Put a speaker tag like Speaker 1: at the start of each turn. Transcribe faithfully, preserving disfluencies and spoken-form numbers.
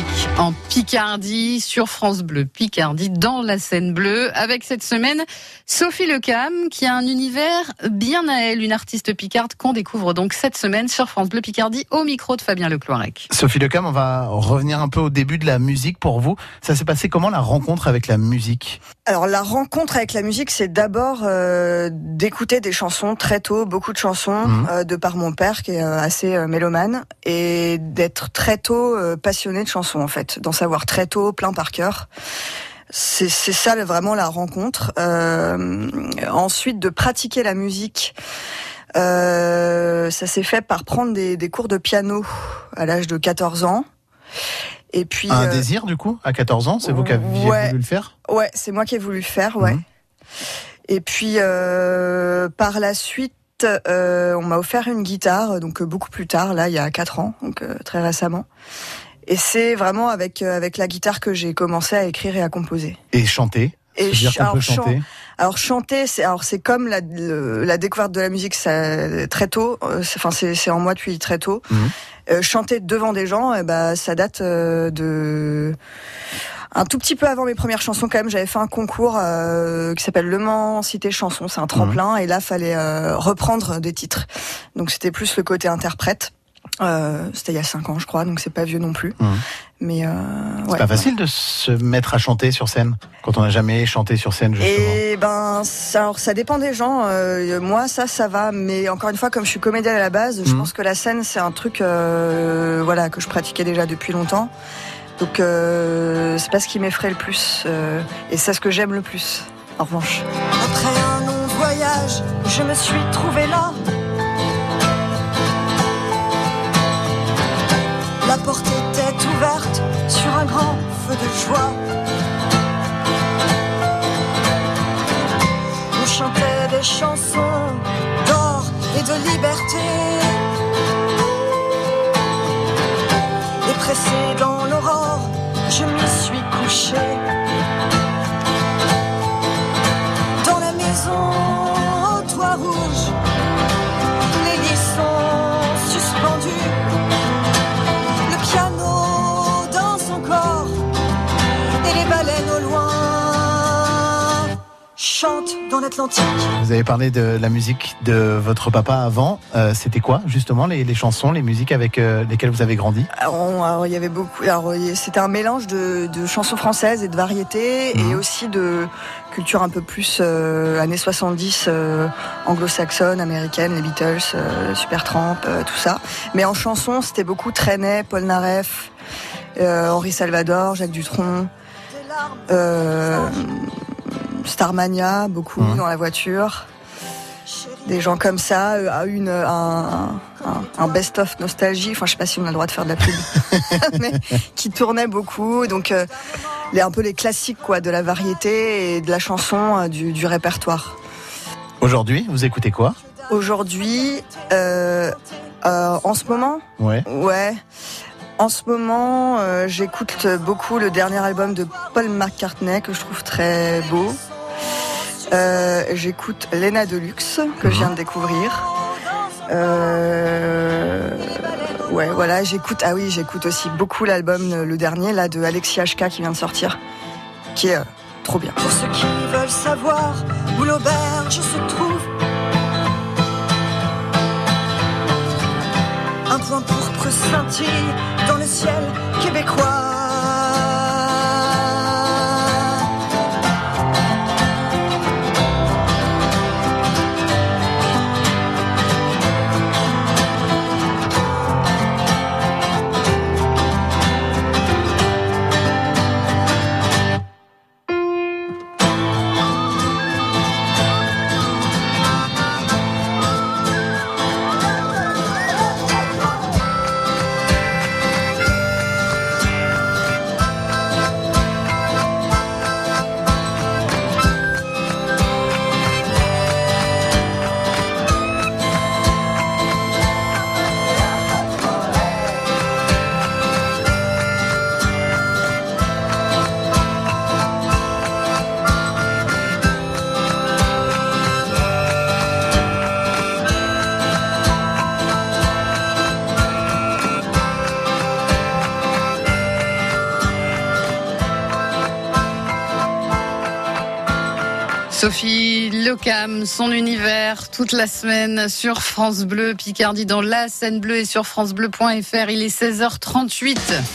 Speaker 1: musique en Picardie, sur France Bleu Picardie, dans la Seine bleue, avec cette semaine Sophie Lecam, qui a un univers bien à elle, une artiste picarde qu'on découvre donc cette semaine sur France Bleu Picardie, au micro de Fabien Lecloirec.
Speaker 2: Sophie Lecam, on va revenir un peu au début de la musique pour vous. Ça s'est passé comment, la rencontre avec la musique ?
Speaker 3: Alors la rencontre avec la musique, c'est d'abord euh, d'écouter des chansons très tôt, beaucoup de chansons, mmh. euh, de par mon père qui est euh, assez euh, mélomane, et d'être très tôt euh, passionné de chansons en fait, d'en savoir très tôt, plein par cœur. C'est, c'est ça vraiment la rencontre. Euh, ensuite, de pratiquer la musique, euh, ça s'est fait par prendre des, des cours de piano à l'âge de quatorze ans. Et puis,
Speaker 2: un
Speaker 3: euh,
Speaker 2: désir du coup, à quatorze ans, c'est vous qui aviez
Speaker 3: ouais,
Speaker 2: voulu le faire ?
Speaker 3: Ouais, c'est moi qui ai voulu le faire, ouais. Mmh. Et puis, euh, par la suite, euh, on m'a offert une guitare, donc euh, beaucoup plus tard, là, il y a quatre ans, donc euh, très récemment. Et c'est vraiment avec euh, avec la guitare que j'ai commencé à écrire et à composer.
Speaker 2: Et chanter.
Speaker 3: Et
Speaker 2: ch- alors, chanter.
Speaker 3: Chan- alors chanter, c'est alors c'est comme la le, la découverte de la musique, ça, très tôt. Euh, c'est, enfin c'est c'est en moi depuis très tôt. Mmh. Euh, chanter devant des gens, eh ben ça date euh, de un tout petit peu avant mes premières chansons quand même. J'avais fait un concours euh, qui s'appelle Le Mans Cité Chanson. C'est un tremplin, mmh. et là fallait euh, reprendre des titres. Donc c'était plus le côté interprète. Euh, c'était il y a cinq ans, je crois, donc c'est pas vieux non plus. Mmh. Mais euh,
Speaker 2: c'est
Speaker 3: ouais,
Speaker 2: pas facile
Speaker 3: ouais.
Speaker 2: de se mettre à chanter sur scène quand on n'a jamais chanté sur scène, justement.
Speaker 3: Et ben, ça, alors ça dépend des gens. Euh, moi, ça, ça va. Mais encore une fois, comme je suis comédienne à la base, mmh. je pense que la scène, c'est un truc, euh, voilà, que je pratiquais déjà depuis longtemps. Donc, euh, c'est pas ce qui m'effraie le plus, euh, et c'est ce que j'aime le plus. En revanche.
Speaker 4: Après un long voyage, je me suis trouvée là. La porte était ouverte sur un grand feu de joie. On chantait des chansons d'or et de liberté. Et pressé dans l'aurore, je m'y suis couchée. Dans la maison au toit rouge, les lits sont suspendus. Piano dans son corps et les baleines au loin chantent dans l'Atlantique.
Speaker 2: Vous avez parlé de la musique de votre papa avant. Euh, c'était quoi justement les, les chansons, les musiques avec euh, lesquelles vous avez grandi ?
Speaker 3: alors, alors, il y avait beaucoup. Alors, c'était un mélange de, de chansons françaises et de variétés, mmh. et aussi de culture un peu plus euh, années soixante-dix, euh, anglo-saxonne, américaine, les Beatles, euh, Supertramp, euh, tout ça. Mais en chansons, c'était beaucoup Trenet, Paul Naref, euh, Henri Salvador, Jacques Dutronc, euh, Starmania, beaucoup mmh. dans la voiture. Des gens comme ça, euh, une, un, un, un best-of nostalgie, enfin je sais pas si on a le droit de faire de la pub, mais qui tournait beaucoup, donc euh, les, un peu les classiques quoi, de la variété et de la chanson, euh, du, du répertoire.
Speaker 2: Aujourd'hui, vous écoutez quoi ?
Speaker 3: Aujourd'hui, euh, euh, en ce moment,
Speaker 2: ouais.
Speaker 3: ouais. En ce moment, euh, j'écoute beaucoup le dernier album de Paul McCartney que je trouve très beau. Euh, j'écoute Lena Deluxe que je viens de découvrir. Euh, ouais, voilà, j'écoute. Ah oui, j'écoute aussi beaucoup l'album, le dernier là de Alexis H K qui vient de sortir, qui est euh, trop bien.
Speaker 4: Pour ceux qui veulent savoir où l'auberge se trouve, un point pourpre scintille dans le ciel québécois.
Speaker 1: Sophie Lecam, son univers, toute la semaine sur France Bleu Picardie, dans la Seine Bleue et sur francebleu point fr. Il est seize heures trente-huit.